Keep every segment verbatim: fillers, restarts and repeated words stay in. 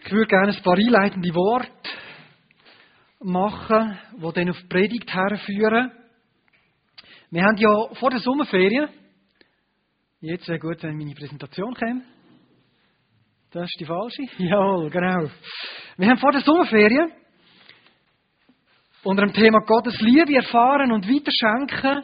Ich würde gerne ein paar einleitende Worte machen, die dann auf die Predigt herführen. Wir haben ja vor der Sommerferien, jetzt wäre gut, wenn meine Präsentation käme. Das ist die falsche? Jawohl, genau. Wir haben vor der Sommerferien unter dem Thema Gottes Liebe erfahren und weiterschenken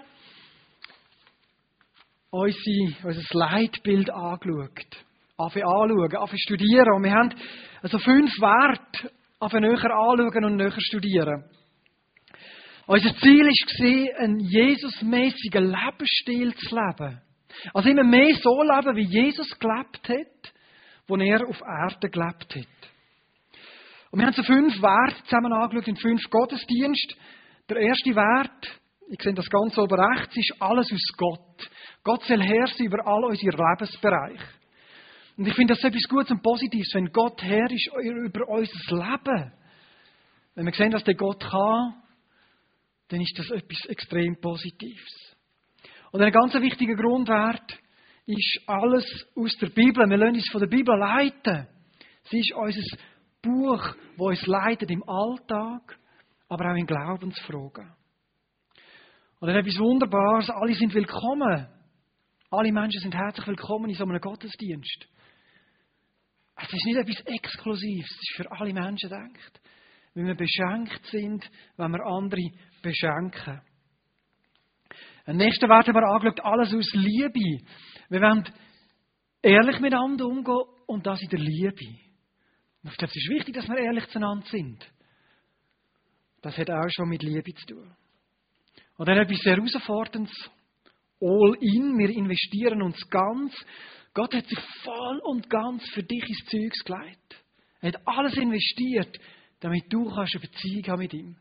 unser, unser Leitbild angeschaut. Anfangen anschauen, anfangen studieren. Und wir haben also fünf Werte anfangen näher anschauen und näher studieren. Unser Ziel war, einen Jesus-mässigen Lebensstil zu leben. Also immer mehr so leben, wie Jesus gelebt hat, wo er auf Erden gelebt hat. Und wir haben so fünf Werte zusammen angeschaut in fünf Gottesdiensten. Der erste Wert, ich sehe das ganz oben rechts, ist alles aus Gott. Gott soll Herr sein über all unsere Lebensbereiche. Und ich finde das etwas Gutes und Positives, wenn Gott Herr ist über unser Leben. Wenn wir sehen, was der Gott kann, dann ist das etwas extrem Positives. Und ein ganz wichtiger Grundwert ist alles aus der Bibel. Wir lassen uns von der Bibel leiten. Sie ist unser Buch, das uns leitet im Alltag, aber auch in Glaubensfragen. Und dann etwas Wunderbares, alle sind willkommen. Alle Menschen sind herzlich willkommen in so einem Gottesdienst. Es ist nicht etwas Exklusives, es ist für alle Menschen gedacht. Weil wir beschenkt sind, wenn wir andere beschenken. Ein nächster Wert haben wir angeschaut, alles aus Liebe. Wir wollen ehrlich miteinander umgehen und das in der Liebe. Und ich glaube, es ist wichtig, dass wir ehrlich zueinander sind. Das hat auch schon mit Liebe zu tun. Und dann etwas sehr Herausforderndes. All in, wir investieren uns ganz. Gott hat sich voll und ganz für dich ins Zeugs gelegt. Er hat alles investiert, damit du kannst eine Beziehung haben mit ihm.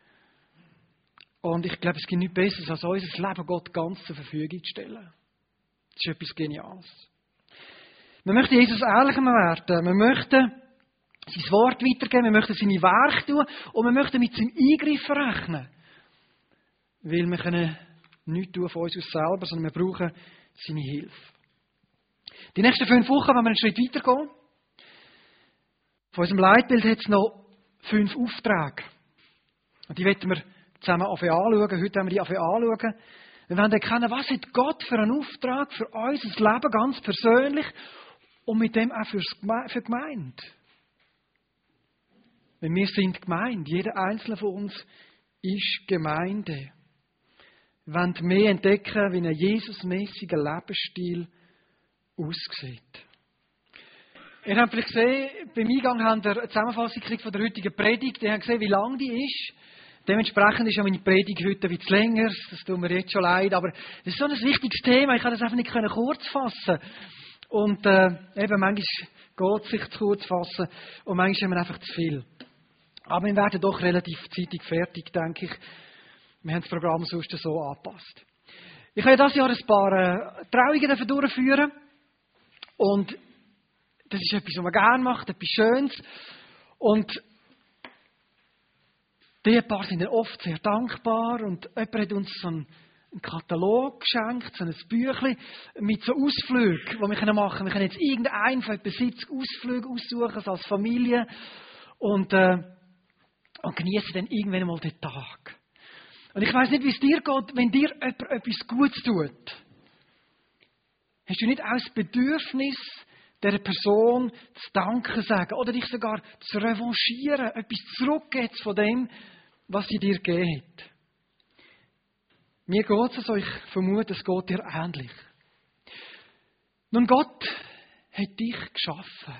Und ich glaube, es gibt nichts Besseres, als unser Leben Gott ganz zur Verfügung zu stellen. Das ist etwas Geniales. Wir möchten Jesus ehrlicher werden. Wir möchten sein Wort weitergeben. Wir möchten seine Werke tun. Und wir möchten mit seinem Eingriff rechnen. Weil wir können nichts tun von uns aus selber, sondern wir brauchen seine Hilfe. Die nächsten fünf Wochen, wenn wir einen Schritt weitergehen, von unserem Leitbild hat es noch fünf Aufträge. Und die wollen wir zusammen anschauen. Heute werden wir die anschauen. Wir wollen erkennen, was hat Gott für einen Auftrag für unser Leben ganz persönlich und mit dem auch für die Gemeinde. Denn wir sind Gemeinde. Jeder einzelne von uns ist Gemeinde. Wir wollen mehr entdecken, wie ein Jesus-mäßiger Lebensstil aussieht. Ihr habt vielleicht gesehen, beim Eingang haben wir eine Zusammenfassung gekriegt von der heutigen Predigt. Ihr habt gesehen, wie lang die ist. Dementsprechend ist ja meine Predigt heute ein bisschen länger. Das tut mir jetzt schon leid. Aber das ist so ein wichtiges Thema. Ich kann das einfach nicht kurz fassen. Und äh, eben, manchmal geht es sich zu kurz fassen. Und manchmal haben wir einfach zu viel. Aber wir werden doch relativ zeitig fertig, denke ich. Wir haben das Programm sonst so angepasst. Ich habe dieses Jahr ein paar äh, Trauungen durchführen. Und das ist etwas, was man gerne macht, etwas Schönes. Und die Paar sind dann oft sehr dankbar. Und jemand hat uns so einen, einen Katalog geschenkt, so ein Büchlein mit so Ausflügen, die wir machen können. Wir können jetzt irgendeinen von Besitz Ausflüge aussuchen, so als Familie. Und, äh, und genießen dann irgendwann einmal den Tag. Und ich weiss nicht, wie es dir geht, wenn dir jemand etwas Gutes tut. Hast du nicht auch das Bedürfnis, dieser Person zu danken sagen oder dich sogar zu revanchieren, etwas zurückgeben von dem, was sie dir gegeben hat? Mir geht es so, ich vermute, es geht dir ähnlich. Nun, Gott hat dich geschaffen.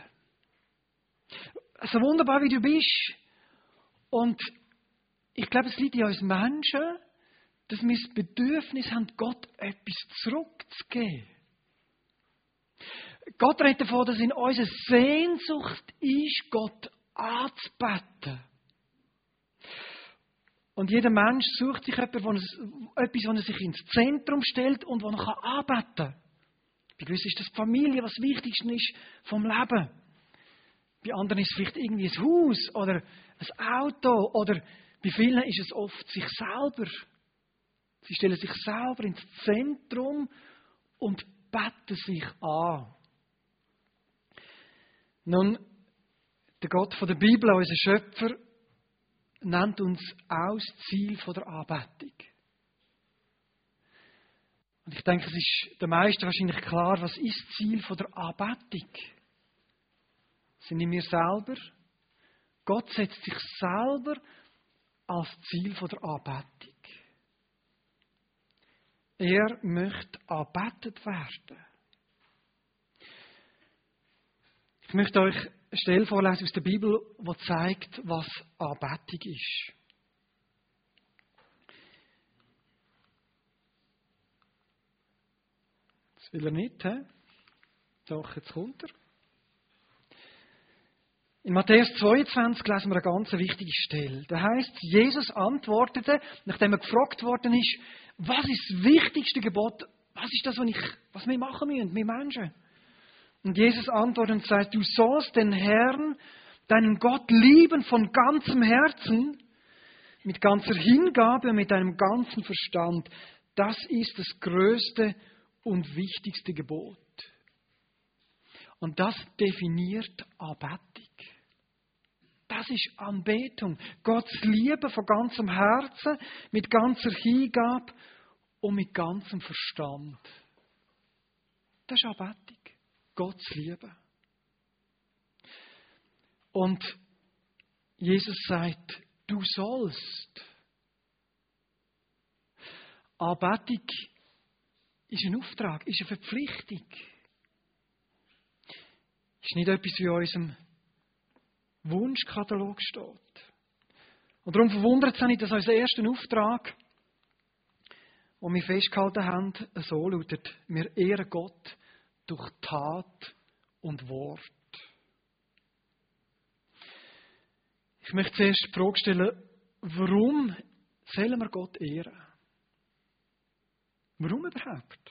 So wunderbar, wie du bist. Und ich glaube, es liegt in uns Menschen, dass wir das Bedürfnis haben, Gott etwas zurückzugeben. Gott redet davon, dass in unserer Sehnsucht ist, Gott anzubeten. Und jeder Mensch sucht sich etwas, wo er sich ins Zentrum stellt und wo er anbeten kann. Bei gewissen ist das die Familie, was das Wichtigste ist vom Leben. Bei anderen ist es vielleicht irgendwie ein Haus oder ein Auto oder bei vielen ist es oft sich selber. Sie stellen sich selber ins Zentrum und beten sich an. Nun, Der Gott von der Bibel, unser Schöpfer, nennt uns auch das Ziel der Anbetung. Und ich denke, es ist den meisten wahrscheinlich klar, was ist das Ziel der Anbetung? Sind nicht wir selber? Gott setzt sich selber als Ziel der Anbetung. Er möchte angebetet werden. Ich möchte euch eine Stelle vorlesen aus der Bibel, die zeigt, was Anbetung ist. Das will er nicht, he? Doch, jetzt kommt er. In Matthäus zweiundzwanzig lesen wir eine ganz wichtige Stelle. Da heißt, Jesus antwortete, nachdem er gefragt worden ist, was ist das wichtigste Gebot? Was ist das, was, ich, was wir machen müssen, wir Menschen? Und Jesus antwortet und sagt, du sollst den Herrn, deinen Gott lieben von ganzem Herzen, mit ganzer Hingabe und mit deinem ganzen Verstand. Das ist das größte und wichtigste Gebot. Und das definiert Anbetung. Das ist Anbetung. Gottes Liebe von ganzem Herzen, mit ganzer Hingabe und mit ganzem Verstand. Das ist Anbetung. Gottes Liebe. Und Jesus sagt, du sollst. Anbetung ist ein Auftrag, ist eine Verpflichtung. Ist nicht etwas, wie in unserem Wunschkatalog steht. Und darum verwundert es auch nicht, dass unser erster Auftrag, den wir festgehalten haben, so lautet: Wir ehren Gott durch Tat und Wort. Ich möchte zuerst die Frage stellen, warum sollen wir Gott ehren? Warum überhaupt?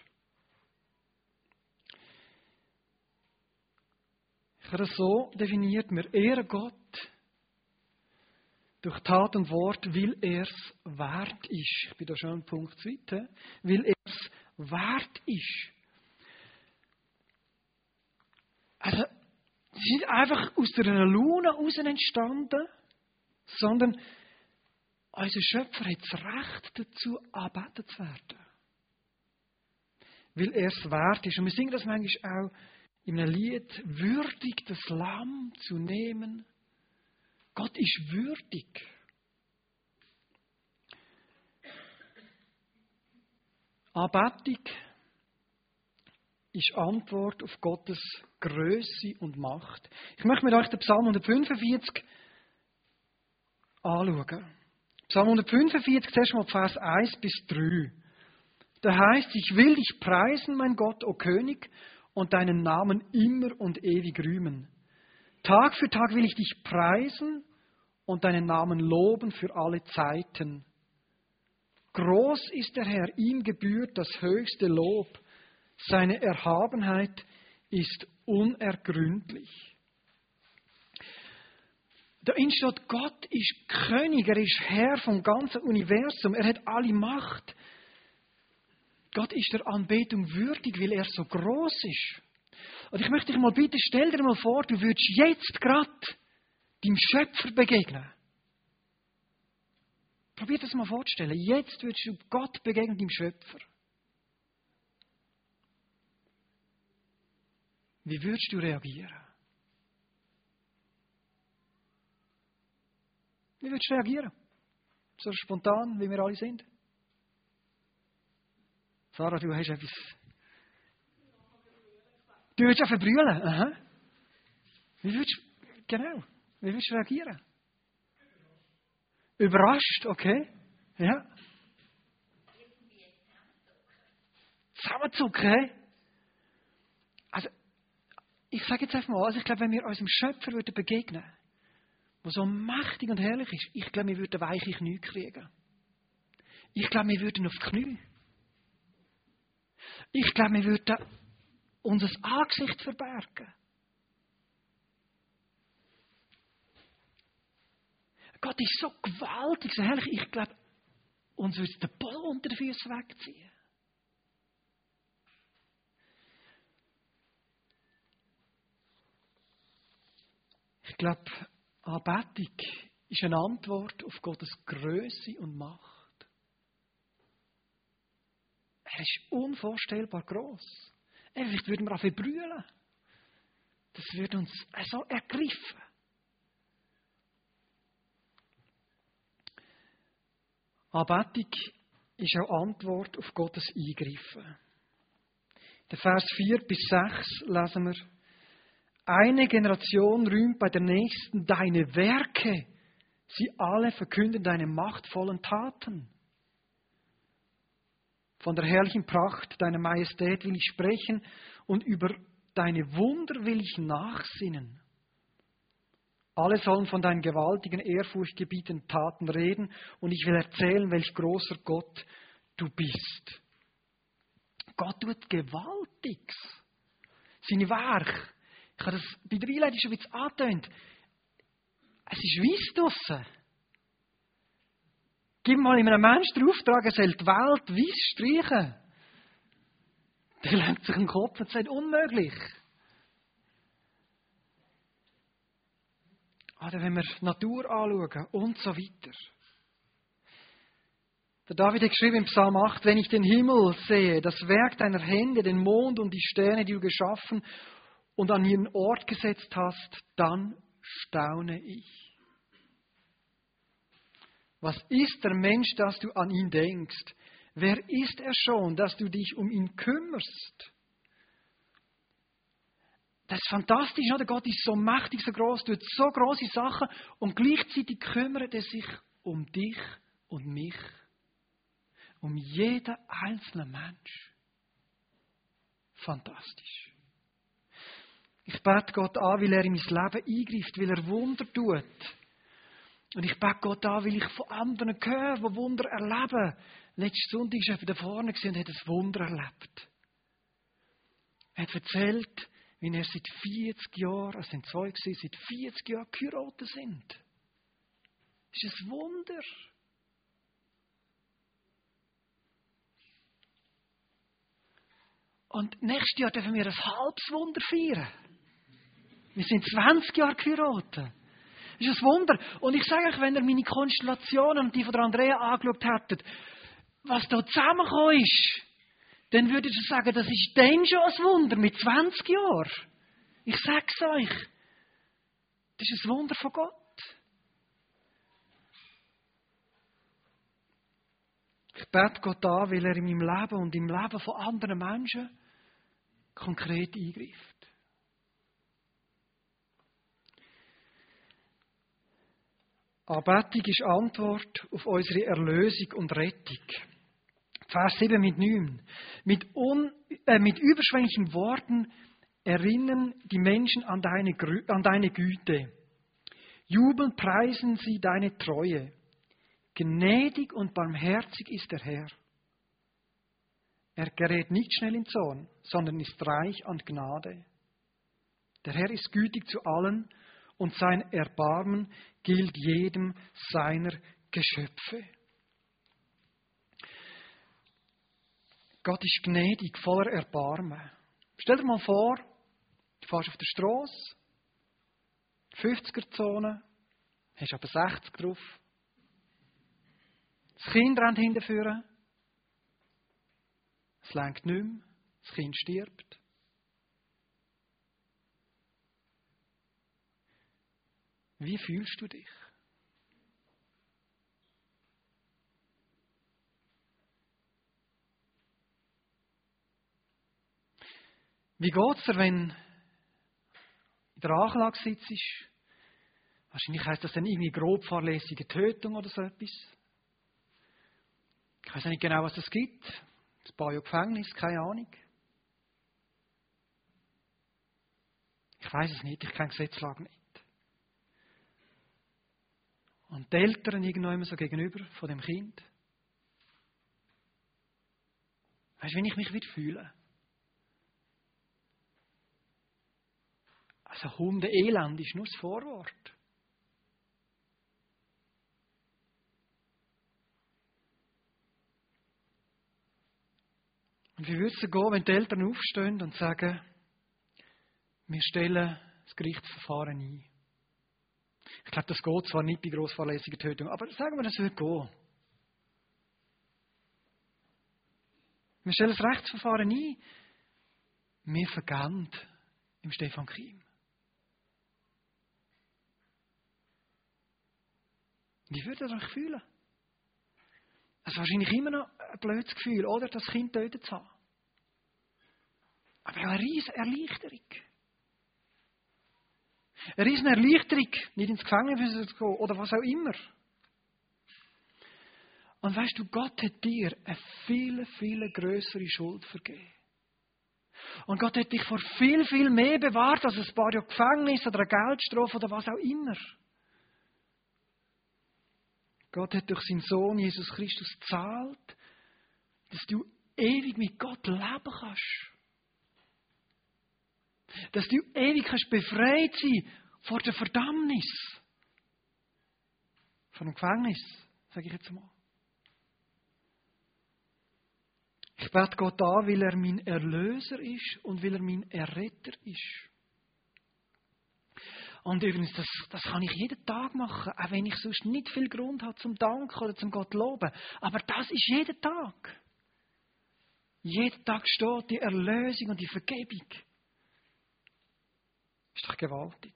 Ich habe das so definiert, wir ehren Gott durch Tat und Wort, weil er es wert ist. Ich bin da schon einen Punkt zu weit. Weil er es wert ist. Also, es ist nicht einfach aus einer Laune heraus entstanden, sondern unser Schöpfer hat das Recht dazu, angebetet zu werden. Weil er es wert ist. Und wir singen das manchmal auch in einem Lied: würdig das Lamm zu nehmen. Gott ist würdig. Anbetung ist Antwort auf Gottes Größe und Macht. Ich möchte mit euch den Psalm hundertfünfundvierzig anschauen. Psalm hundertfünfundvierzig, zuerst mal Vers eins bis drei. Da heißt: Ich will dich preisen, mein Gott, o König, und deinen Namen immer und ewig rühmen. Tag für Tag will ich dich preisen und deinen Namen loben für alle Zeiten. Groß ist der Herr, ihm gebührt das höchste Lob. Seine Erhabenheit ist unergründlich. Da steht, Gott ist König, er ist Herr vom ganzen Universum, er hat alle Macht. Gott ist der Anbetung würdig, weil er so groß ist. Und ich möchte dich mal bitten, stell dir mal vor, du würdest jetzt gerade deinem Schöpfer begegnen. Probier das mal vorzustellen. Jetzt würdest du Gott begegnen, deinem Schöpfer. Wie würdest du reagieren? Wie würdest du reagieren? So spontan, wie wir alle sind. Sarah, du hast etwas. Du würdest ja verbrüllen. Aha. Wie würdest du, genau, wie würdest du reagieren? Überrascht, okay. Ja. Zusammenzucken, hä? Also, ich sage jetzt einfach mal, also ich glaube, wenn wir unserem Schöpfer würden begegnen, der so mächtig und herrlich ist, ich glaube, wir würden weiche Knie kriegen. Ich glaube, wir würden auf die Knie. Ich glaube, wir würden unser Angesicht verbergen. Gott ist so gewaltig, so herrlich. Ich glaube, uns würde den Boden unter den Füßen wegziehen. Ich glaube, Anbetung ist eine Antwort auf Gottes Größe und Macht. Er ist unvorstellbar gross. Vielleicht würden wir auch brüllen. Das würde uns so ergreifen. Anbetung ist auch Antwort auf Gottes Eingreifen. In Vers vier bis sechs lesen wir: Eine Generation rühmt bei der nächsten deine Werke. Sie alle verkünden deine machtvollen Taten. Von der herrlichen Pracht deiner Majestät will ich sprechen und über deine Wunder will ich nachsinnen. Alle sollen von deinen gewaltigen, ehrfurchtgebietenden Taten reden und ich will erzählen, welch großer Gott du bist. Gott tut Gewaltiges. Seine Werke. Ich habe das bei der Einleitung schon ein bisschen angetönt. Es ist weiss draussen. Gib mal einem Menschen den Auftrag, er soll die Welt weiss streichen. Der legt sich den Kopf und sagt, unmöglich. Oder wenn wir die Natur anschauen und so weiter. Der David hat geschrieben im Psalm acht, wenn ich den Himmel sehe, das Werk deiner Hände, den Mond und die Sterne, die du geschaffen und an ihren Ort gesetzt hast, dann staune ich. Was ist der Mensch, dass du an ihn denkst? Wer ist er schon, dass du dich um ihn kümmerst? Das ist fantastisch, oder? Gott ist so mächtig, so groß, tut so große Sachen und gleichzeitig kümmert er sich um dich und mich. Um jeden einzelnen Mensch. Fantastisch. Ich bete Gott an, weil er in mein Leben eingreift, weil er Wunder tut. Und ich bete Gott an, weil ich von anderen höre, die Wunder erleben. Letzten Sonntag war er da vorne und hat ein Wunder erlebt. Er hat erzählt, wie er seit vierzig Jahren, es sind zwei gewesen, seit vierzig Jahren geheiratet sind. Das ist ein Wunder. Und nächstes Jahr dürfen wir ein halbes Wunder feiern. Wir sind zwanzig Jahre geheiratet. Das ist ein Wunder. Und ich sage euch, wenn ihr meine Konstellationen und die von der Andrea angeschaut hättet, was da zusammengekommen ist, dann würdet ihr sagen, das ist dann schon ein Wunder mit zwanzig Jahren. Ich sage es euch. Das ist ein Wunder von Gott. Ich bete Gott an, weil er in meinem Leben und im Leben von anderen Menschen konkret eingreift. Anbetung ist Antwort auf unsere Erlösung und Rettung. Vers sieben mit neun. Mit, un, äh, mit überschwänglichen Worten erinnern die Menschen an deine, an deine Güte. Jubelnd preisen sie deine Treue. Gnädig und barmherzig ist der Herr. Er gerät nicht schnell in Zorn, sondern ist reich an Gnade. Der Herr ist gütig zu allen und sein Erbarmen gilt jedem seiner Geschöpfe. Gott ist gnädig, voller Erbarmen. Stell dir mal vor, du fährst auf der Strasse, fünfziger-Zone, hast aber sechzig drauf. Das Kind rennt hinterführen. Es lenkt nicht mehr. Das Kind stirbt. Wie fühlst du dich? Wie geht es dir, wenn du in der Anklage sitzt? Wahrscheinlich heisst das dann irgendwie grob fahrlässige Tötung oder so etwas. Ich weiß nicht genau, was es gibt. Ein paar Jahre Gefängnis, keine Ahnung. Ich weiß es nicht, ich kenne die Gesetzlage nicht. Und die Eltern irgendwann immer so gegenüber von dem Kind. Weißt du, wie ich mich wieder fühle? Also Hunde-Elend ist nur das Vorwort. Und wie würde es gehen, wenn die Eltern aufstehen und sagen, wir stellen das Gerichtsverfahren ein? Ich glaube, das geht zwar nicht bei grossfahrlässiger Tötung, aber sagen wir, das würde gehen. Wir stellen das Rechtsverfahren ein. Wir vergeben im Stefan Kim. Wie würdet ihr euch fühlen? Es ist wahrscheinlich immer noch ein blödes Gefühl, oder? Das Kind tötet zu haben. Aber eine riesige Erleichterung. Eine riesige Erleichterung, nicht ins Gefängnis zu gehen oder was auch immer. Und weißt du, Gott hat dir eine viel, viel grössere Schuld vergeben. Und Gott hat dich vor viel, viel mehr bewahrt als ein paar Jahre Gefängnis oder eine Geldstrafe oder was auch immer. Gott hat durch seinen Sohn Jesus Christus gezahlt, dass du ewig mit Gott leben kannst. Dass du ewig kannst befreit sein vor der Verdammnis. Von dem Gefängnis, sage ich jetzt mal. Ich bete Gott an, weil er mein Erlöser ist und weil er mein Erretter ist. Und übrigens, das, das kann ich jeden Tag machen, auch wenn ich sonst nicht viel Grund habe zum Danken oder zum Gott loben. Aber das ist jeden Tag. Jeden Tag steht die Erlösung und die Vergebung. Ist doch gewaltig.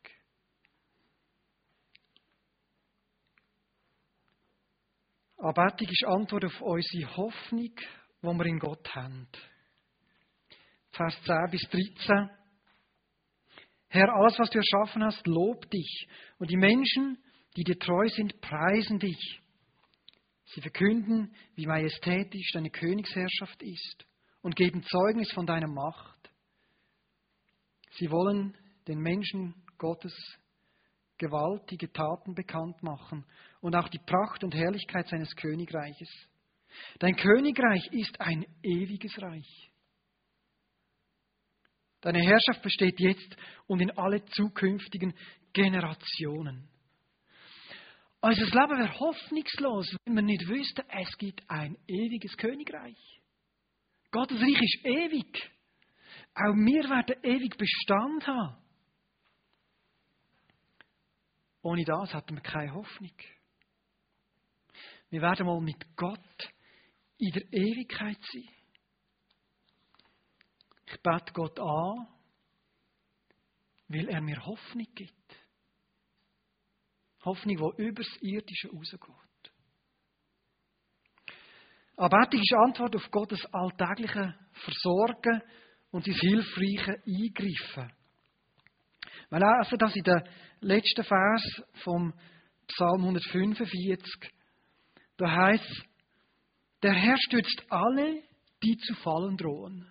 Anbetung ist Antwort auf unsere Hoffnung, die wir in Gott haben. Vers zehn bis dreizehn. Herr, alles, was du erschaffen hast, lobt dich. Und die Menschen, die dir treu sind, preisen dich. Sie verkünden, wie majestätisch deine Königsherrschaft ist und geben Zeugnis von deiner Macht. Sie wollen den Menschen Gottes gewaltige Taten bekannt machen und auch die Pracht und Herrlichkeit seines Königreiches. Dein Königreich ist ein ewiges Reich. Deine Herrschaft besteht jetzt und in alle zukünftigen Generationen. Unser Leben wäre hoffnungslos, wenn wir nicht wüssten, es gibt ein ewiges Königreich. Gottes Reich ist ewig. Auch wir werden ewig Bestand haben. Ohne das hätten wir keine Hoffnung. Wir werden mal mit Gott in der Ewigkeit sein. Ich bete Gott an, weil er mir Hoffnung gibt. Hoffnung, die über das Irdische rausgeht. Anbetung ist Antwort auf Gottes alltägliche Versorgen und sein hilfreiche Eingreifen. Wir lesen das in den letzten Vers vom Psalm hundertfünfundvierzig. Da heißt: Der Herr stützt alle, die zu fallen drohen.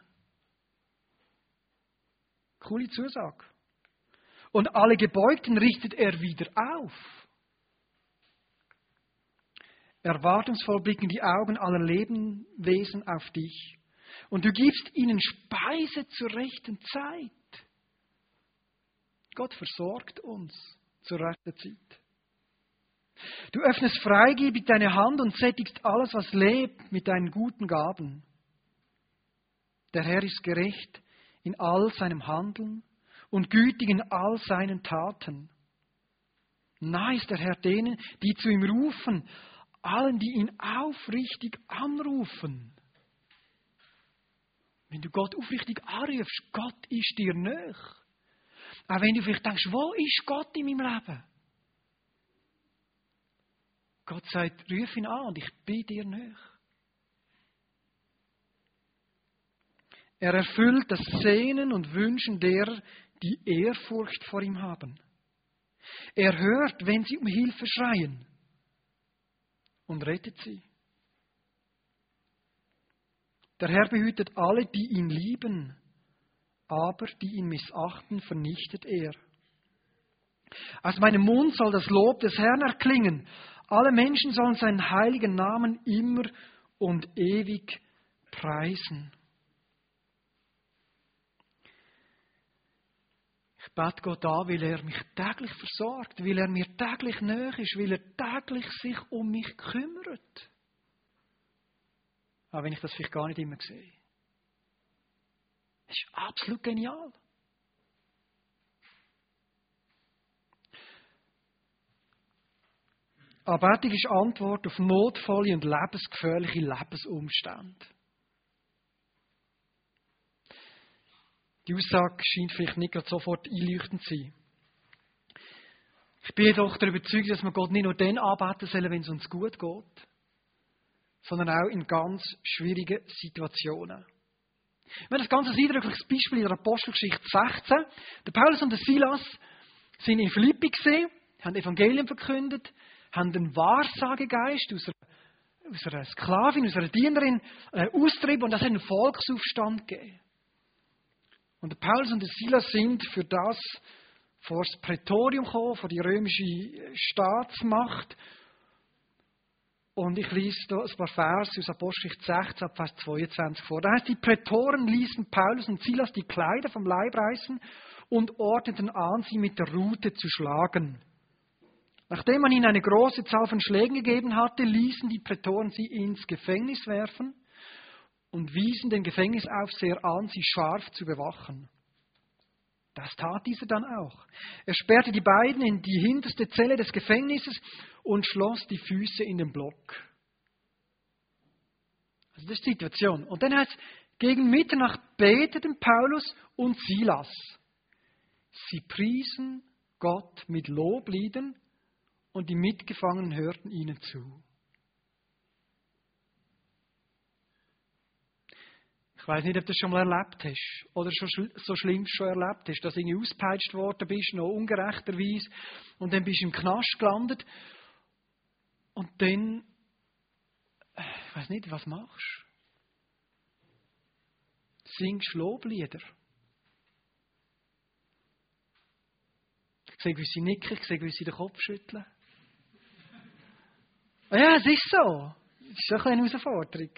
Coole Zusage. Und alle Gebeugten richtet er wieder auf. Erwartungsvoll blicken die Augen aller Lebewesen auf dich. Und du gibst ihnen Speise zur rechten Zeit. Gott versorgt uns zur rechten Zeit. Du öffnest freigebig deine Hand und sättigst alles, was lebt, mit deinen guten Gaben. Der Herr ist gerecht in all seinem Handeln und gütig in all seinen Taten. Nah ist der Herr denen, die zu ihm rufen, allen, die ihn aufrichtig anrufen. Wenn du Gott aufrichtig anrufst, Gott ist dir nahe. Auch wenn du vielleicht denkst, wo ist Gott in meinem Leben? Gott sagt, ruf ihn an und ich bin dir nahe. Er erfüllt das Sehnen und Wünschen derer, die Ehrfurcht vor ihm haben. Er hört, wenn sie um Hilfe schreien und rettet sie. Der Herr behütet alle, die ihn lieben, aber die ihn missachten, vernichtet er. Aus meinem Mund soll das Lob des Herrn erklingen. Alle Menschen sollen seinen heiligen Namen immer und ewig preisen. Ich bete Gott an, weil er mich täglich versorgt, weil er mir täglich nahe ist, weil er täglich sich um mich kümmert. Auch wenn ich das vielleicht gar nicht immer sehe. Das ist absolut genial. Anbetung ist Antwort auf notvolle und lebensgefährliche Lebensumstände. Die Aussage scheint vielleicht nicht gerade sofort einleuchtend zu sein. Ich bin jedoch der Überzeugung, dass wir Gott nicht nur dann anbeten sollen, wenn es uns gut geht, sondern auch in ganz schwierigen Situationen. Wir haben ein ganz eindrückliches Beispiel in der Apostelgeschichte sechzehn. Der Paulus und der Silas sind in Philippi gesehen, haben Evangelium verkündet, haben einen Wahrsagegeist aus einer, aus einer Sklavin, aus einer Dienerin äh, austrieben und das hat einen Volksaufstand gegeben. Und der Paulus und der Silas sind für das vor das Prätorium gekommen, vor die römische Staatsmacht. Und ich lese hier ein paar Verse aus Apostelgeschichte sechzehn, Vers zweiundzwanzig vor. Da heißt, die Prätoren ließen Paulus und Silas die Kleider vom Leib reißen und ordneten an, sie mit der Rute zu schlagen. Nachdem man ihnen eine große Zahl von Schlägen gegeben hatte, ließen die Prätoren sie ins Gefängnis werfen und wiesen den Gefängnisaufseher an, sie scharf zu bewachen. Das tat dieser dann auch. Er sperrte die beiden in die hinterste Zelle des Gefängnisses und schloss die Füße in den Block. Also das ist die Situation. Und dann heißt es, gegen Mitternacht beteten Paulus und Silas. Sie priesen Gott mit Lobliedern und die Mitgefangenen hörten ihnen zu. Ich weiß nicht, ob du das schon mal erlebt hast oder schon so schlimm schon erlebt hast, dass du irgendwie ausgepeitscht worden bist, noch ungerechterweise, und dann bist du im Knast gelandet und dann, ich weiß nicht, was machst du? Singst Loblieder. Ich sehe gewisse Nicken, ich sehe gewisse den Kopf schütteln. Ja, es ist so. Es ist schon eine Herausforderung.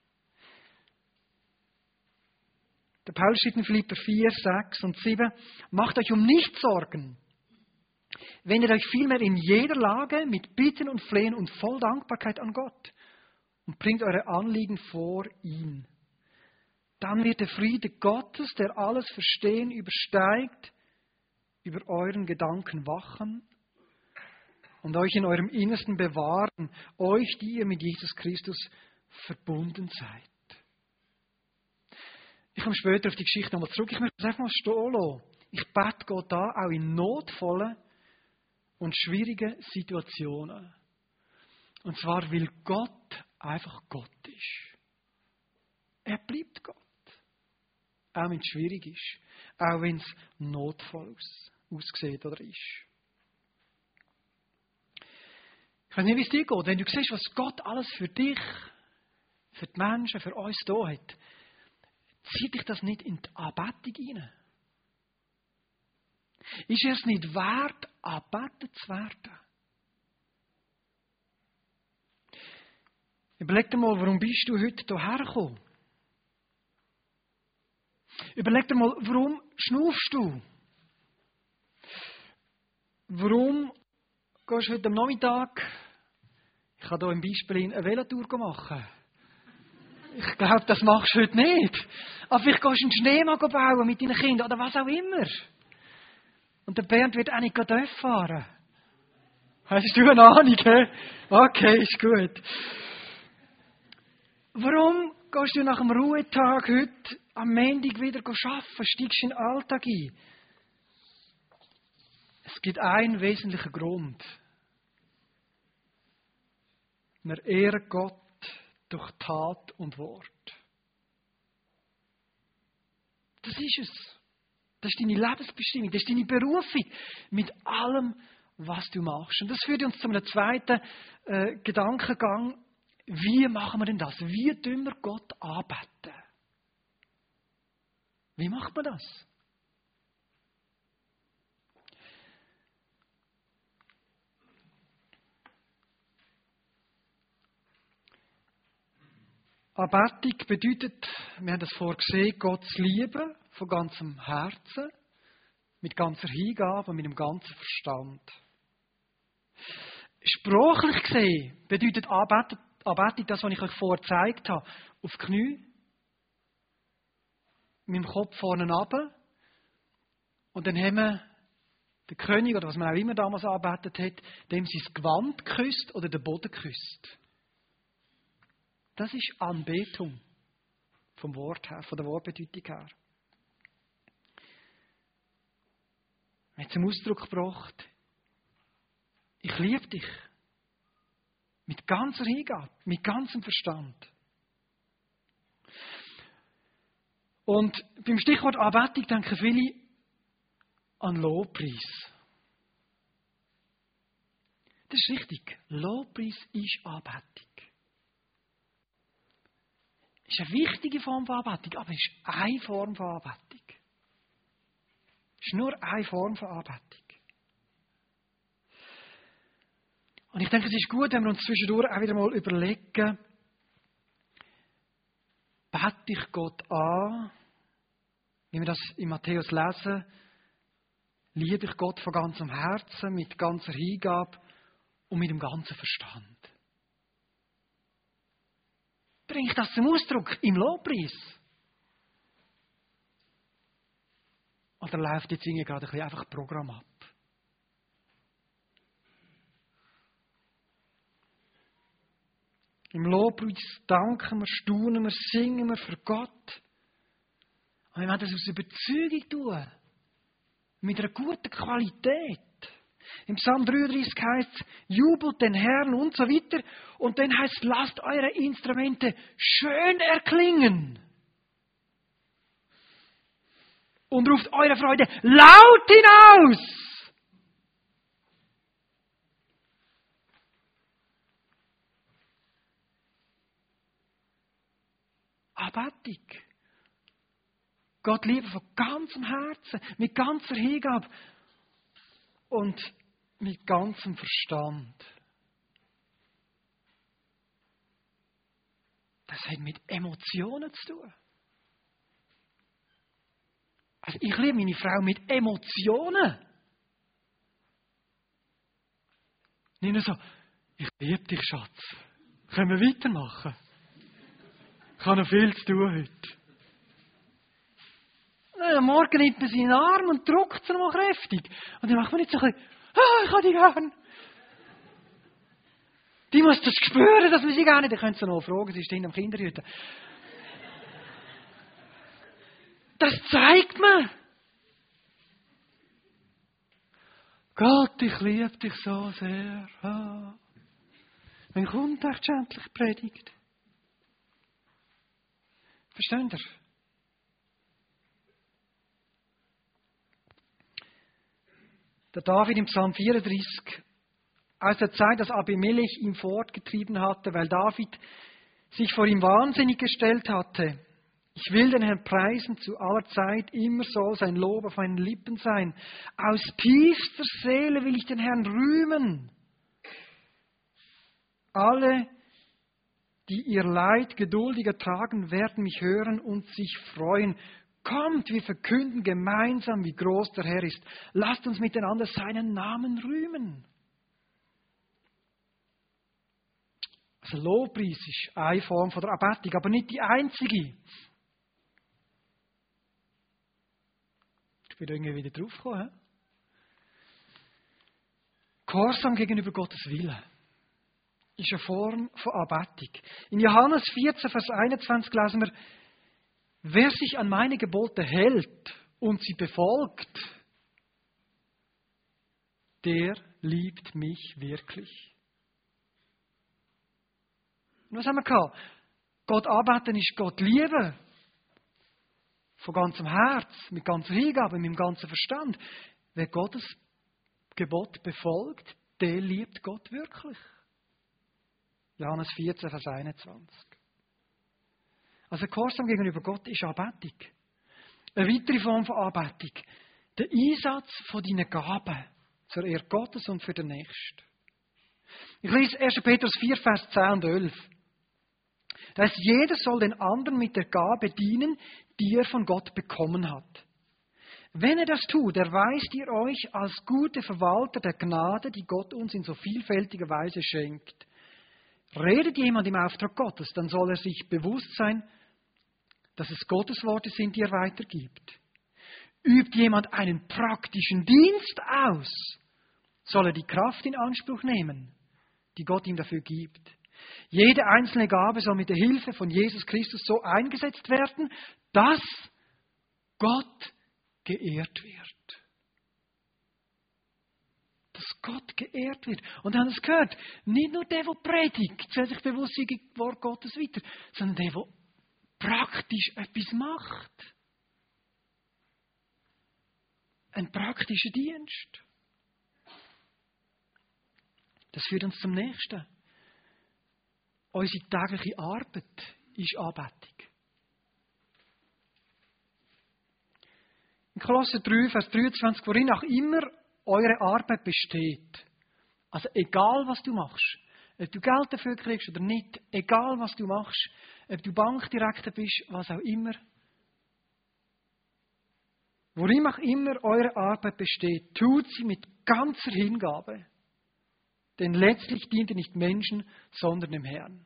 Der Paulus schreibt in Philipper vier, sechs und sieben, macht euch um nichts Sorgen. Wendet euch vielmehr in jeder Lage mit Bitten und Flehen und voll Dankbarkeit an Gott und bringt eure Anliegen vor ihn. Dann wird der Friede Gottes, der alles Verstehen übersteigt, über euren Gedanken wachen und euch in eurem Innersten bewahren, euch, die ihr mit Jesus Christus verbunden seid. Ich komme später auf die Geschichte nochmal zurück. Ich möchte es einfach mal stehen lassen. Ich bete Gott an, auch in notvollen und schwierigen Situationen. Und zwar, weil Gott einfach Gott ist. Er bleibt Gott. Auch wenn es schwierig ist. Auch wenn es notvoll aussieht oder ist. Ich weiß nicht, wie es dir geht. Wenn du siehst, was Gott alles für dich, für die Menschen, für uns da hat, zieht dich das nicht in die Anbetung hinein? Ist es nicht wert, angebetet zu werden? Überleg dir mal, warum bist du heute hierher gekommen? Überleg dir mal, warum schnaufst du? Warum gehst du heute am Nachmittag, ich kann hier im Beispiel eine Velotour machen. Ich glaube, das machst du heute nicht. Aber vielleicht gehst du einen Schneemann bauen mit deinen Kindern oder was auch immer. Und der Bernd wird auch nicht fahren. Hast du eine Ahnung? He? Okay, ist gut. Warum gehst du nach dem Ruhetag heute am Montag wieder arbeiten, steigst in den Alltag ein? Es gibt einen wesentlichen Grund. Wir ehren Gott durch Tat und Wort. Das ist es. Das ist deine Lebensbestimmung, das ist deine Berufung mit allem, was du machst. Und das führt uns zu einem zweiten äh, Gedankengang. Wie machen wir denn das? Wie tun wir Gott anbeten? Wie macht man das? Anbetung bedeutet, wir haben das vorgesehen, Gott zu lieben, von ganzem Herzen, mit ganzer Hingabe und mit dem ganzen Verstand. Sprachlich gesehen bedeutet Anbetung, Anbetung das, was ich euch vorher gezeigt habe, auf die Knie, mit dem Kopf vorne runter und dann haben wir der König oder was man auch immer damals angebetet hat, dem sein Gewand küsst oder den Boden küsst. Das ist Anbetung vom Wort her, von der Wortbedeutung her. Er hat zum Ausdruck gebracht, ich liebe dich. Mit ganzer Hingabe, mit ganzem Verstand. Und beim Stichwort Anbetung denken viele an Lobpreis. Das ist richtig. Lobpreis ist Anbetung. Es ist eine wichtige Form von Anbetung, aber es ist eine Form von Anbetung. Es ist nur eine Form von Anbetung. Und ich denke, es ist gut, wenn wir uns zwischendurch auch wieder mal überlegen, bete ich Gott an, wie wir das in Matthäus lesen, liebe ich Gott von ganzem Herzen, mit ganzer Hingabe und mit dem ganzen Verstand. Bringe ich das zum Ausdruck im Lobpreis? Oder läuft jetzt irgendwie gerade ein bisschen einfach Programm ab? Im Lobpreis danken wir, staunen wir, singen wir für Gott. Und wir wollen das aus Überzeugung tun. Mit einer guten Qualität. Im Psalm dreiunddreißig heißt es, jubelt den Herrn und so weiter. Und dann heißt es, lasst eure Instrumente schön erklingen. Und ruft eure Freude laut hinaus. Anbetung. Gott lieben von ganzem Herzen, mit ganzer Hingabe und mit ganzem Verstand. Das hat mit Emotionen zu tun. Also ich liebe meine Frau mit Emotionen. Nicht nur so, ich liebe dich, Schatz. Können wir weitermachen? Ich habe noch viel zu tun heute. Am Morgen nimmt man seinen Arm und drückt ihn mal kräftig. Und dann macht man nicht so ein bisschen, ah, ich habe dich gern. Die muss das spüren, dass man sie gerne, dann könnt ihr sie noch fragen, sie ist hinten am Kinderhüten. Das zeigt man. Gott, ich liebe dich so sehr. Ah. Wenn kommt echt endlich predigt? Versteht ihr? Der David im Psalm vierunddreißig, aus der Zeit, dass Abimelech ihn fortgetrieben hatte, weil David sich vor ihm wahnsinnig gestellt hatte. Ich will den Herrn preisen zu aller Zeit, immer soll sein Lob auf meinen Lippen sein. Aus tiefster Seele will ich den Herrn rühmen. Alle, die ihr Leid geduldig ertragen, werden mich hören und sich freuen. Kommt, wir verkünden gemeinsam, wie groß der Herr ist. Lasst uns miteinander seinen Namen rühmen. Also Lobpreis ist eine Form von der Anbetung, aber nicht die einzige. Ich bin irgendwie wieder draufgekommen. Gehorsam gegenüber Gottes Willen ist eine Form von Anbetung. In Johannes vierzehn, Vers einundzwanzig lesen wir, wer sich an meine Gebote hält und sie befolgt, der liebt mich wirklich. Und was haben wir gehabt? Gott arbeiten ist Gott lieben. Von ganzem Herz, mit ganzer Hingabe, mit dem ganzen Verstand. Wer Gottes Gebot befolgt, der liebt Gott wirklich. Johannes vierzehn, Vers einundzwanzig. Also Gehorsam gegenüber Gott ist Anbetung. Eine weitere Form von Anbetung. Der Einsatz von deinen Gaben zur Ehre Gottes und für den Nächsten. Ich lese erster Petrus vier, Vers zehn und elf. Da heißt, jeder soll den anderen mit der Gabe dienen, die er von Gott bekommen hat. Wenn er das tut, erweist ihr euch als gute Verwalter der Gnade, die Gott uns in so vielfältiger Weise schenkt. Redet jemand im Auftrag Gottes, dann soll er sich bewusst sein, dass es Gottes Worte sind, die er weitergibt. Übt jemand einen praktischen Dienst aus, soll er die Kraft in Anspruch nehmen, die Gott ihm dafür gibt. Jede einzelne Gabe soll mit der Hilfe von Jesus Christus so eingesetzt werden, dass Gott geehrt wird. Dass Gott geehrt wird. Und dann haben wir es gehört, nicht nur der, der predigt, soll sich bewusst sein, das Wort Gottes weiter, sondern der, der praktisch etwas macht. Ein praktischer Dienst. Das führt uns zum Nächsten. Unsere tägliche Arbeit ist Anbetung. In Kolosser drei, Vers dreiundzwanzig, worin auch immer eure Arbeit besteht. Also egal, was du machst, ob du Geld dafür kriegst oder nicht, egal, was du machst, ob du Bankdirektor bist, was auch immer. Worin auch immer eure Arbeit besteht, tut sie mit ganzer Hingabe. Denn letztlich dient ihr nicht Menschen, sondern dem Herrn.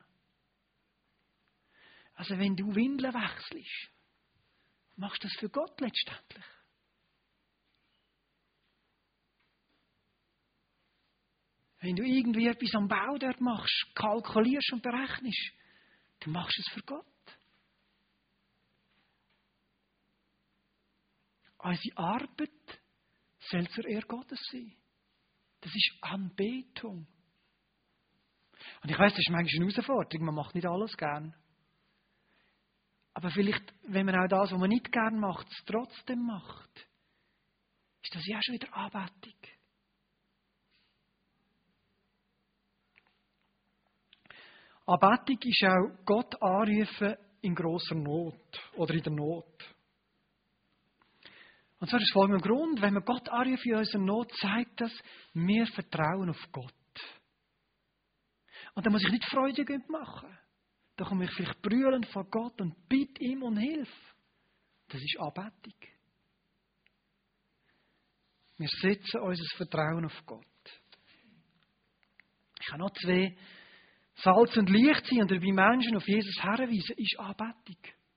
Also wenn du Windeln wechselst, machst du das für Gott letztendlich. Wenn du irgendwie etwas am Bau dort machst, kalkulierst und berechnest, dann machst du es für Gott. Unsere Arbeit soll zur Ehre Gottes sein. Das ist Anbetung. Und ich weiss, das ist manchmal eine Herausforderung. Man macht nicht alles gern. Aber vielleicht, wenn man auch das, was man nicht gern macht, es trotzdem macht, ist das ja auch schon wieder Anbetung. Anbetung ist auch Gott anrufen in grosser Not oder in der Not. Und zwar aus folgendem Grund, wenn wir Gott anrufen in unserer Not, zeigt das, wir vertrauen auf Gott. Und dann muss ich nicht Freude machen. Da komme ich vielleicht brüllend vor Gott und bitte ihm um Hilfe. Das ist Anbetung. Wir setzen unser Vertrauen auf Gott. Ich kann noch zwei Salz und Licht sein und dabei Menschen auf Jesus herweisen, ist Anbetung.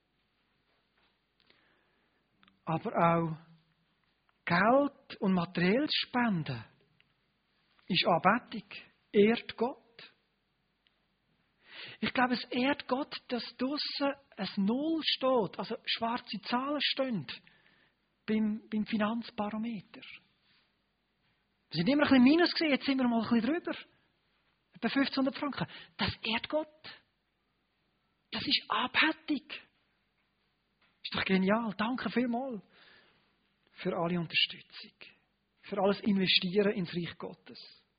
Aber auch Geld und materielles Spenden ist Anbetung. Ehrt Gott. Ich glaube, es ehrt Gott, dass draussen ein Null steht, also schwarze Zahlen stehen beim, beim Finanzbarometer. Wir sind immer ein bisschen minus gewesen, jetzt sind wir mal ein bisschen drüber. Etwa fünfzehnhundert Franken. Das ehrt Gott. Das ist Anbetung. Ist doch genial. Danke vielmals für alle Unterstützung. Für alles Investieren ins Reich Gottes.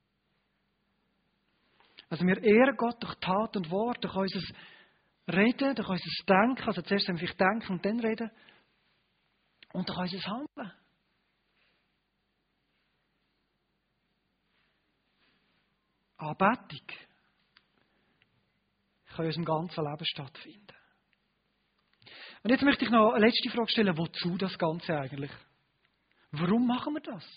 Also wir ehren Gott durch Tat und Wort, durch unser Reden, durch unser Denken. Also zuerst haben wir vielleicht denken und dann reden. Und durch unser Handeln. Anbetung kann in unserem ganzen Leben stattfinden. Und jetzt möchte ich noch eine letzte Frage stellen. Wozu das Ganze eigentlich? Warum machen wir das?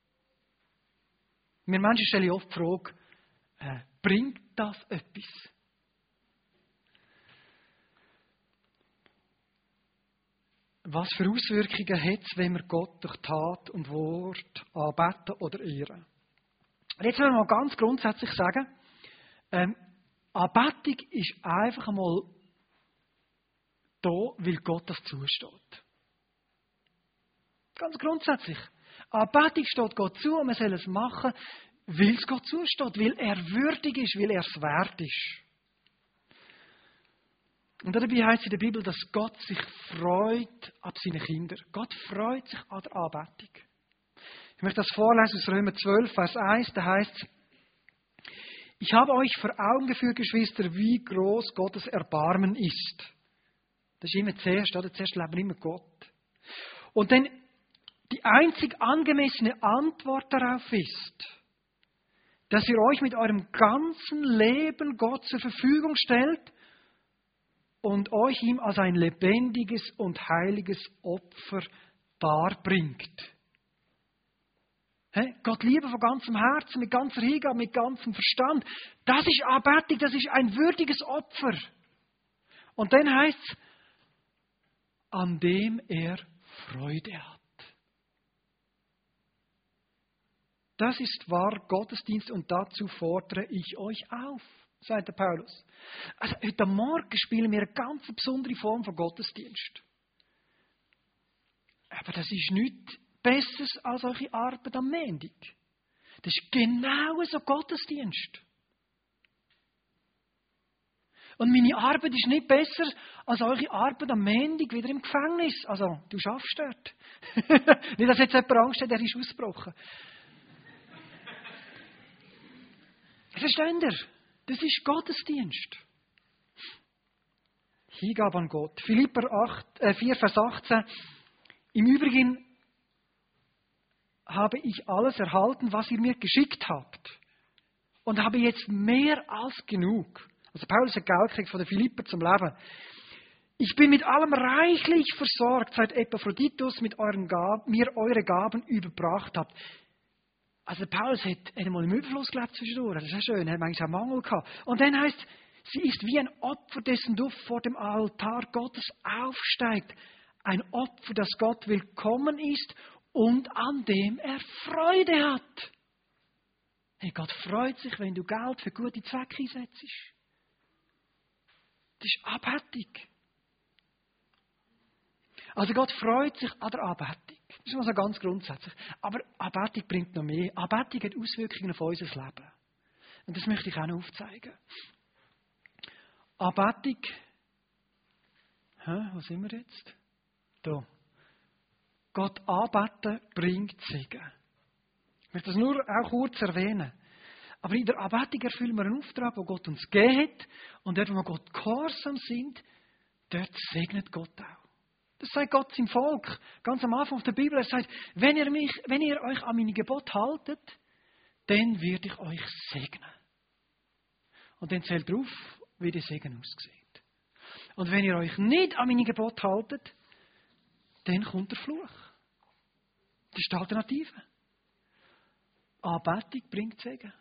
Wir Menschen stellen oft die Frage, äh, bringt das etwas? Was für Auswirkungen hat es, wenn wir Gott durch Tat und Wort anbeten oder ehren? Und jetzt wollen wir mal ganz grundsätzlich sagen, ähm, Anbetung ist einfach einmal da, weil Gott das zusteht. Ganz grundsätzlich. Anbetung steht Gott zu und man soll es machen, weil es Gott zusteht, weil er würdig ist, weil er es wert ist. Und dabei heißt es in der Bibel, dass Gott sich freut ab seinen Kindern. Gott freut sich an der Anbetung. Ich möchte das vorlesen aus Römer zwölf, Vers eins, da heißt es, ich habe euch vor Augen geführt, Geschwister, wie groß Gottes Erbarmen ist. Das ist immer zuerst, oder? Zuerst leben wir immer Gott. Und dann die einzig angemessene Antwort darauf ist, dass ihr euch mit eurem ganzen Leben Gott zur Verfügung stellt und euch ihm als ein lebendiges und heiliges Opfer darbringt. He? Gott lieben von ganzem Herzen, mit ganzer Hingabe, mit ganzem Verstand. Das ist Anbetung, das ist ein würdiges Opfer. Und dann heißt es, an dem er Freude hat. Das ist wahr Gottesdienst und dazu fordere ich euch auf, sagt der Paulus. Also heute Morgen spielen wir eine ganz besondere Form von Gottesdienst. Aber das ist nichts Besseres als eure Arbeit am Montag. Das ist genau so Gottesdienst. Und meine Arbeit ist nicht besser als eure Arbeit am Montag wieder im Gefängnis. Also, du schaffst dort. Nicht, dass jetzt jemand Angst hat, der ist ausgebrochen. Versteht ihr? Das ist Gottesdienst. Hingabe an Gott. Philipper acht, äh, vier, Vers achtzehn. Im Übrigen habe ich alles erhalten, was ihr mir geschickt habt. Und habe jetzt mehr als genug. Also Paulus hat Geld gekriegt von den Philipper zum Leben. Ich bin mit allem reichlich versorgt, seit Epaphroditus mit euren Gaben, mir eure Gaben überbracht habt. Also Paulus hat einmal im Überfluss gelebt zwischendurch. Das ist ja schön, er hat manchmal auch Mangel gehabt. Und dann heisst es, sie ist wie ein Opfer, dessen Duft vor dem Altar Gottes aufsteigt. Ein Opfer, das Gott willkommen ist und an dem er Freude hat. Hey, Gott freut sich, wenn du Geld für gute Zwecke einsetzt. Das ist Anbetung. Also Gott freut sich an der Anbetung. Das ist also ganz grundsätzlich. Aber Anbetung bringt noch mehr. Anbetung hat Auswirkungen auf unser Leben. Und das möchte ich auch noch aufzeigen. Anbetung. Hä, wo sind wir jetzt? Da. Gott anbeten bringt Segen. Ich möchte das nur auch kurz erwähnen. Aber in der Anbetung erfüllen wir einen Auftrag, den Gott uns gegeben hat. Und dort, wo wir Gott gehorsam sind, dort segnet Gott auch. Das sagt Gott seinem Volk. Ganz am Anfang der Bibel. Er sagt, wenn ihr, mich, wenn ihr euch an meine Gebote haltet, dann werde ich euch segnen. Und dann zählt drauf, wie der Segen aussieht. Und wenn ihr euch nicht an meine Gebote haltet, dann kommt der Fluch. Das ist die Alternative. Anbetung bringt Segen.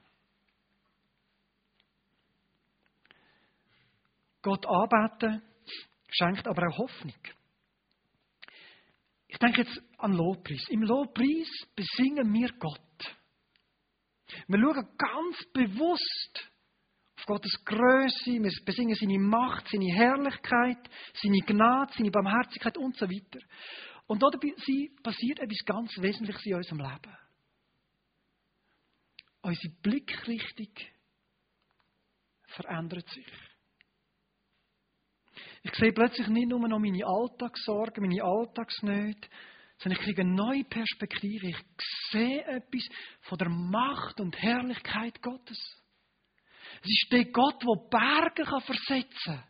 Gott anbeten schenkt aber auch Hoffnung. Ich denke jetzt an Lobpreis. Im Lobpreis besingen wir Gott. Wir schauen ganz bewusst auf Gottes Größe, wir besingen seine Macht, seine Herrlichkeit, seine Gnade, seine Barmherzigkeit und so weiter. Und dabei passiert etwas ganz Wesentliches in unserem Leben. Unsere Blickrichtung verändert sich. Ich sehe plötzlich nicht nur noch meine Alltagssorgen, meine Alltagsnöte, sondern ich kriege eine neue Perspektive. Ich sehe etwas von der Macht und Herrlichkeit Gottes. Es ist der Gott, der Berge kann versetzen kann.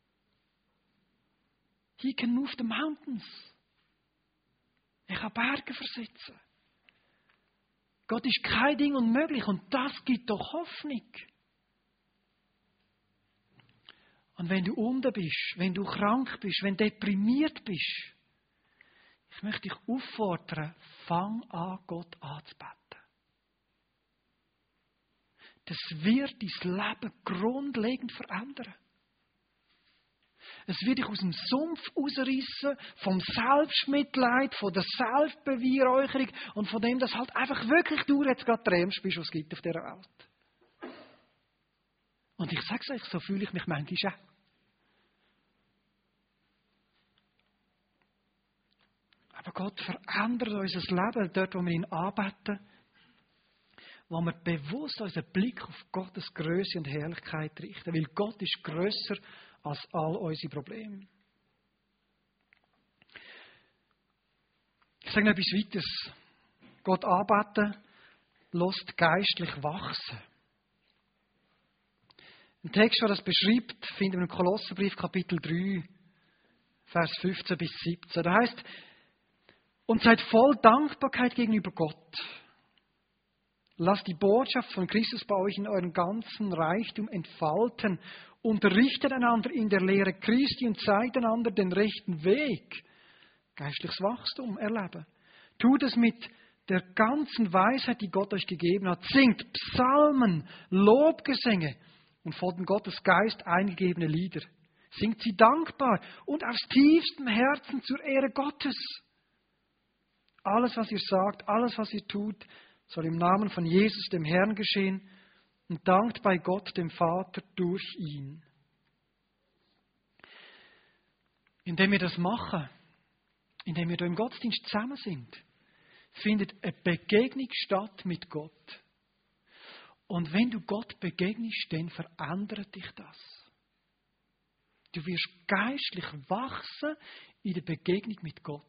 He can move the mountains. Er kann Berge versetzen. Gott ist kein Ding unmöglich und das gibt doch Hoffnung. Und wenn du unten bist, wenn du krank bist, wenn du deprimiert bist, ich möchte dich auffordern, fang an, Gott anzubeten. Das wird dein Leben grundlegend verändern. Es wird dich aus dem Sumpf rausreißen, vom Selbstmitleid, von der Selbstbeweihräucherung und von dem, dass halt einfach wirklich du jetzt gerade der Ärmste bist, was es gibt auf dieser Welt. Und ich sage es euch, so fühle ich mich manchmal auch. Aber Gott verändert unser Leben dort, wo wir ihn anbeten, wo wir bewusst unseren Blick auf Gottes Größe und Herrlichkeit richten. Weil Gott ist grösser als all unsere Probleme. Ich sage noch etwas weiteres. Gott anbeten lässt geistlich wachsen. Ein Text, der das beschreibt, finden wir im Kolosserbrief Kapitel drei, Vers fünfzehn bis siebzehn. Da heißt: Und seid voll Dankbarkeit gegenüber Gott. Lasst die Botschaft von Christus bei euch in euren ganzen Reichtum entfalten. Unterrichtet einander in der Lehre Christi und zeigt einander den rechten Weg. Geistliches Wachstum erleben. Tut es mit der ganzen Weisheit, die Gott euch gegeben hat. Singt Psalmen, Lobgesänge und von dem Gottes Geist eingegebene Lieder. Singt sie dankbar und aus tiefstem Herzen zur Ehre Gottes. Alles, was ihr sagt, alles, was ihr tut, soll im Namen von Jesus, dem Herrn, geschehen und dankt bei Gott, dem Vater, durch ihn. Indem wir das machen, indem wir da im Gottesdienst zusammen sind, findet eine Begegnung statt mit Gott. Und wenn du Gott begegnest, dann verändert dich das. Du wirst geistlich wachsen in der Begegnung mit Gott.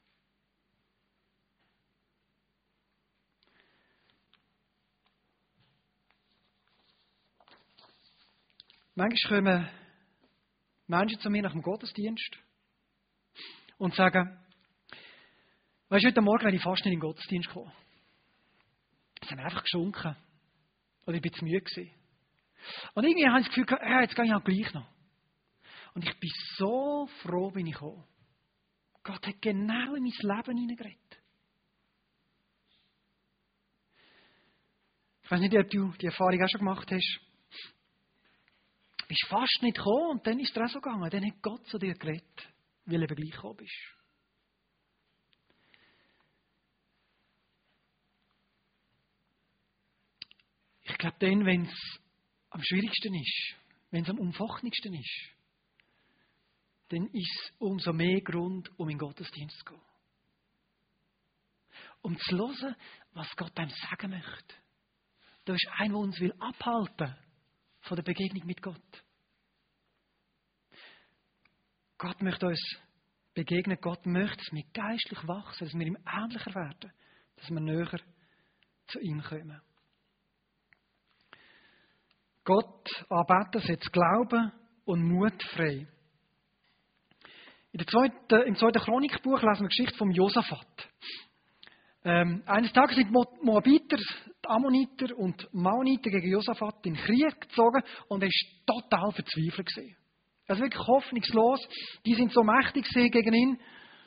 Manchmal kommen Menschen zu mir nach dem Gottesdienst und sagen, weißt du, heute Morgen wäre ich fast nicht in den Gottesdienst gekommen. Es hat mir einfach geschunken. Oder ich war zu müde gewesen. Und irgendwie habe ich das Gefühl, ja, jetzt gehe ich auch gleich noch. Und ich bin so froh, bin ich gekommen. Gott hat genau in mein Leben hineingeredet. Ich weiß nicht, ob du die Erfahrung auch schon gemacht hast. Du bist fast nicht gekommen und dann ist es auch so gegangen. Dann hat Gott zu dir geredet, weil du eben gleich gekommen bist. Ich glaube, dann, wenn es am schwierigsten ist, wenn es am umfachendsten ist, dann ist es umso mehr Grund, um in den Gottesdienst zu gehen. Um zu hören, was Gott einem sagen möchte. Da ist einer, der uns will abhalten von der Begegnung mit Gott. Gott möchte uns begegnen. Gott möchte, dass wir geistlich wachsen, dass wir ihm ähnlicher werden, dass wir näher zu ihm kommen. Gott anbeten setzt Glauben und Mut frei. In der zweiten, Im zweiten Chronikbuch lesen wir die Geschichte von Josaphat. Ähm, eines Tages sind die Moabiter, die Ammoniter und die Maoniter gegen Josaphat in den Krieg gezogen und er war total verzweifelt gewesen. Also wirklich hoffnungslos. Die sind so mächtig gewesen gegen ihn.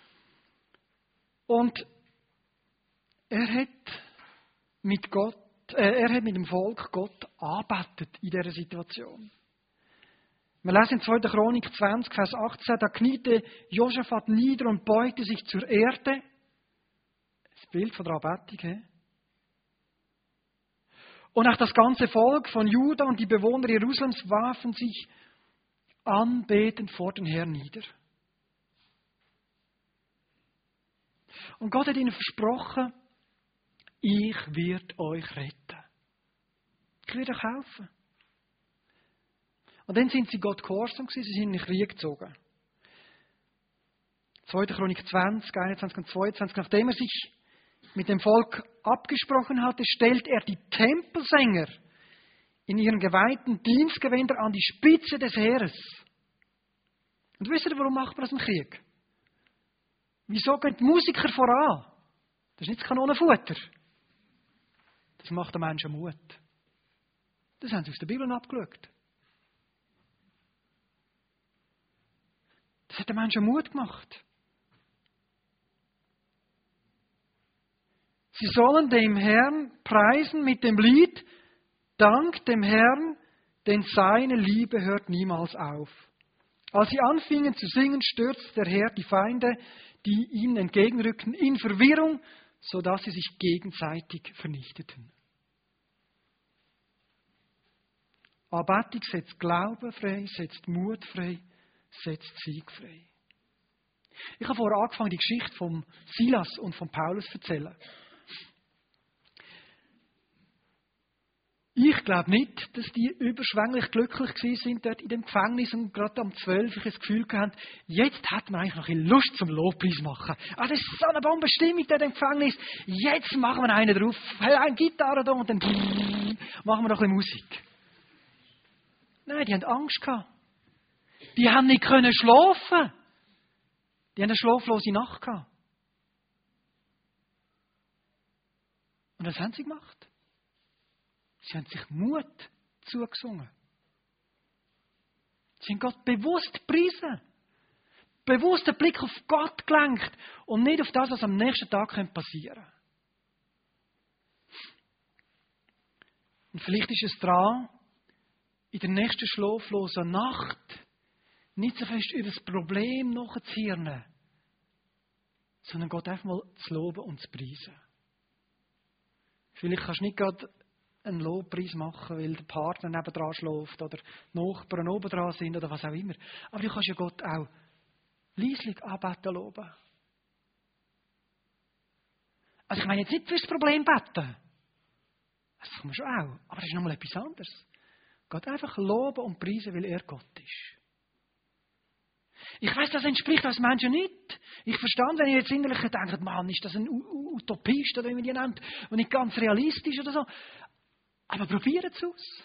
Und er hat mit Gott, äh, er hat mit dem Volk Gott angebetet in dieser Situation. Wir lesen in zweiter Chronik zwanzig, Vers achtzehn, da kniete Josaphat nieder und beugte sich zur Erde. Das Bild von der Anbetung. He? Und auch das ganze Volk von Juda und die Bewohner Jerusalems warfen sich anbetend vor den Herrn nieder. Und Gott hat ihnen versprochen, ich werde euch retten. Ich werde euch helfen. Und dann sind sie Gott gehorsam gewesen, sie sind in den Krieg gezogen. zweiter Chronik zwanzig, einundzwanzig und zweiundzwanzig. Nachdem er sich mit dem Volk abgesprochen hatte, stellt er die Tempelsänger in ihren geweihten Dienstgewänder an die Spitze des Heeres. Und wisst ihr, warum macht man das im Krieg? Wieso gehen die Musiker voran? Das ist nicht das Kanonenfutter. Das macht den Menschen Mut. Das haben sie aus der Bibel abgeschaut. Das hat den Menschen Mut gemacht. Sie sollen dem Herrn preisen mit dem Lied, Dank dem Herrn, denn seine Liebe hört niemals auf. Als sie anfingen zu singen, stürzte der Herr die Feinde, die ihnen entgegenrückten, in Verwirrung, sodass sie sich gegenseitig vernichteten. Anbetung setzt Glauben frei, setzt Mut frei, setzt Sieg frei. Ich habe vorher angefangen, die Geschichte von Silas und von Paulus zu erzählen. Ich glaube nicht, dass die überschwänglich glücklich gewesen sind dort in dem Gefängnis und gerade am zwölf ich das Gefühl gehabt, jetzt hat man eigentlich noch ein Lust zum Lobpreis machen. Ah, das ist so eine Bombenstimmung dort im Gefängnis. Jetzt machen wir einen drauf, eine Gitarre da und dann machen wir noch ein bisschen Musik. Nein, die haben Angst gehabt. Die haben nicht können schlafen. Die haben eine schlaflose Nacht gehabt. Und was haben sie gemacht? Sie haben sich Mut zugesungen. Sie haben Gott bewusst gepriesen. Bewusst den Blick auf Gott gelenkt und nicht auf das, was am nächsten Tag passieren könnte. Und vielleicht ist es dran, in der nächsten schlaflosen Nacht nicht so fest über das Problem nachzuhirnen, sondern Gott einfach mal zu loben und zu preisen. Vielleicht kannst du nicht gerade einen Lobpreis machen, weil der Partner nebendran schläft oder die Nachbarn oben dran sind oder was auch immer. Aber du kannst ja Gott auch leislich anbeten, loben. Also ich meine jetzt nicht fürs Problem beten. Das kann man schon auch. Aber das ist nochmal etwas anderes. Gott einfach loben und preisen, weil er Gott ist. Ich weiss, das entspricht als Menschen nicht. Ich verstand, wenn ihr jetzt innerlich denkt, Mann, ist das ein Utopist oder wie man die nennt, und nicht ganz realistisch oder so. Aber probiert es aus.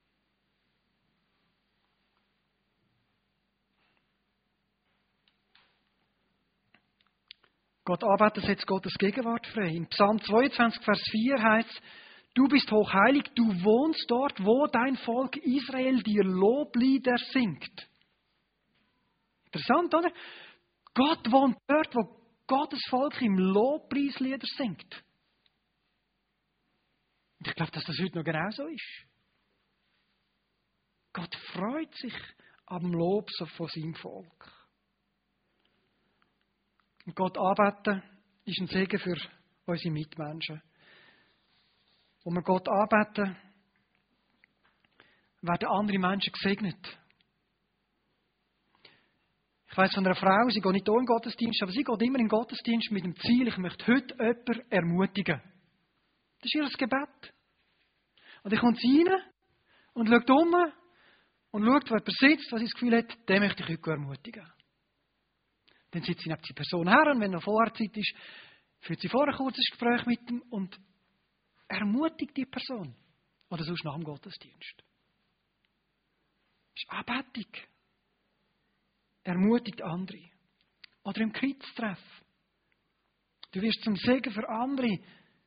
Gott arbeitet, setzt Gottes Gegenwart frei. In Psalm zweiundzwanzig, Vers vier heißt es, du bist hochheilig, du wohnst dort, wo dein Volk Israel dir Loblieder singt. Interessant, oder? Gott wohnt dort, wo Gottes Volk ihm Lobpreislieder singt. Und ich glaube, dass das heute noch genau so ist. Gott freut sich am Lob von seinem Volk. Und Gott anbeten ist ein Segen für unsere Mitmenschen. Wenn wir Gott anbeten, werden andere Menschen gesegnet. Ich weiss von einer Frau, sie geht nicht hier in den Gottesdienst, aber sie geht immer in den Gottesdienst mit dem Ziel, ich möchte heute jemanden ermutigen. Das ist ihr Gebet. Und dann kommt sie rein und schaut um und schaut, wo jemand sitzt, was sie das Gefühl hat, den möchte ich heute ermutigen. Dann sitzt sie neben die Person her und wenn noch vorher Zeit ist, führt sie vor ein kurzes Gespräch mit ihm und ermutigt die Person. Oder sonst nach dem Gottesdienst. Das ist Anbetung. Ermutigt andere. Oder im Kids-Treff. Du wirst zum Segen für andere,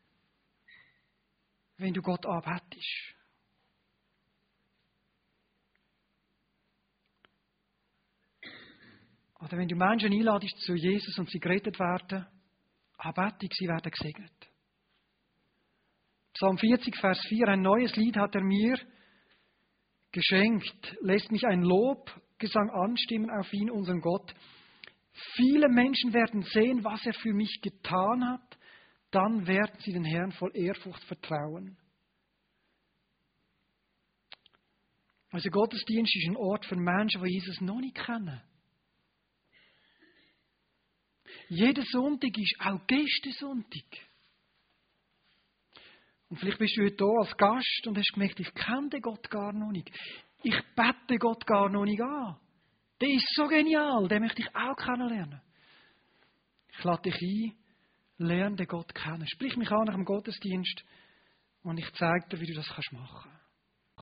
wenn du Gott anbetest. Oder wenn du Menschen einladest zu Jesus und sie gerettet werden, Anbetung, sie werden gesegnet. Psalm vierzig, Vers vier, ein neues Lied hat er mir geschenkt, lässt mich ein Lobgesang anstimmen auf ihn, unseren Gott. Viele Menschen werden sehen, was er für mich getan hat, dann werden sie den Herrn voll Ehrfurcht vertrauen. Also Gottesdienst ist ein Ort für Menschen, die Jesus noch nicht kennen. Jeder Sonntag ist auch Gästesonntag. Und vielleicht bist du heute hier als Gast und hast gemerkt, ich kenne den Gott gar noch nicht. Ich bete Gott gar noch nicht an. Der ist so genial, den möchte ich auch kennenlernen. Ich lade dich ein, lerne den Gott kennen. Sprich mich an nach dem Gottesdienst und ich zeige dir, wie du das machen kannst.